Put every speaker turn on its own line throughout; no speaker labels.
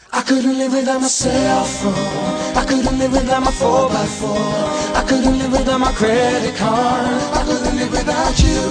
I couldn't live without my cell phone. I couldn't live without my 4x4. I couldn't live without my credit card. I couldn't live without you.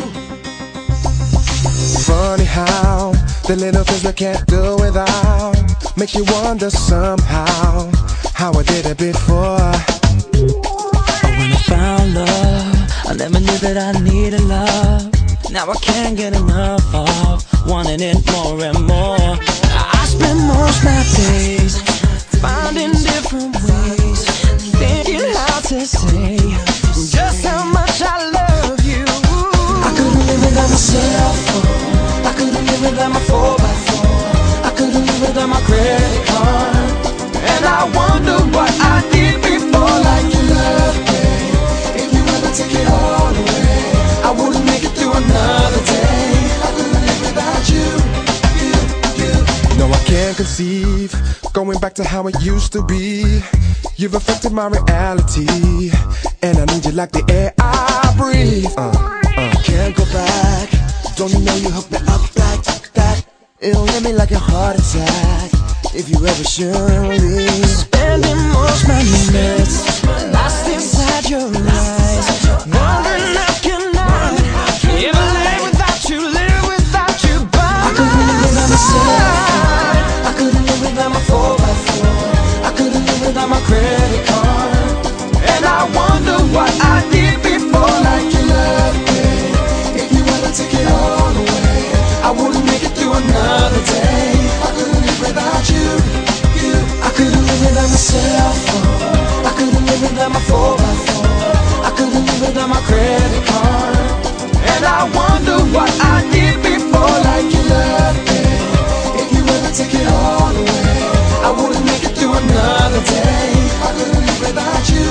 Funny how the little things we can't do without makes you wonder somehow how I did it before.
When I found love, I never knew that I needed love. Now I can't get enough of wanting it more and more. I spend most my days finding different ways, thinking how to say just how much I love you.
I couldn't live without my cell phone. I couldn't live without my 4x4. I couldn't live without my credit card.
And I wonder what I did before.
Like you love me. If you ever take it all away, I wouldn't make it through another day. I couldn't live without you.
No, I can't conceive going back to how it used to be. You've affected my reality, and I need you like the air I breathe.
Can't go back. Don't you know you hooked me up like that? It'll hit me like a heart attack if you ever should leave.
Spending most my minutes lost inside your eyes, wondering how can I ever live without you, live without you by
I couldn't live without myself. I couldn't live without my 4x4. I couldn't live without my credit card.
And I wonder what I did before.
Like you love me. If you ever take it all away, I wouldn't make it through another day. I couldn't live without you. I couldn't live without my cell phone. I couldn't live without my 4x4. I couldn't live without my credit card.
And I wonder what I did before.
Like you love me. If you ever take it all away, I wouldn't make it through another day. I couldn't live without you.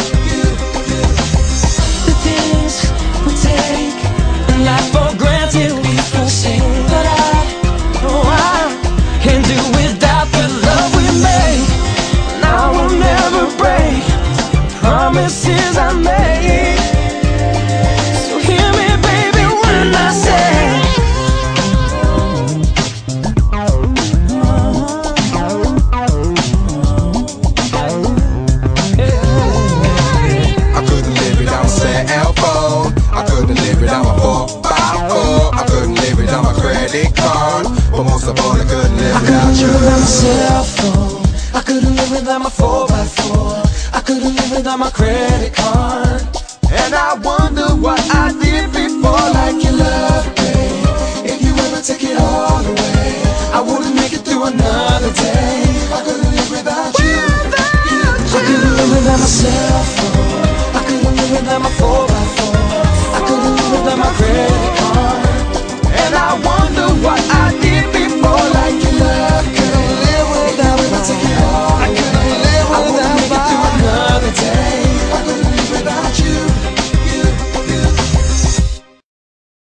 The things we take life for granted, we forsake, but I can't do without the love we make. Now we'll never break promises I made. So hear me, baby, when I say
I couldn't live without my cell phone. I couldn't live without my 4x4. I couldn't live without my credit card. But most of all, I couldn't live
I couldn't
without
live
you.
without my cell phone. I couldn't live without my 4x4. I couldn't live without my credit card.
and I wonder what I did before.
Like you love me. If you ever take it all away, I wouldn't make it through another day. I couldn't live without you. I couldn't live without my cell phone.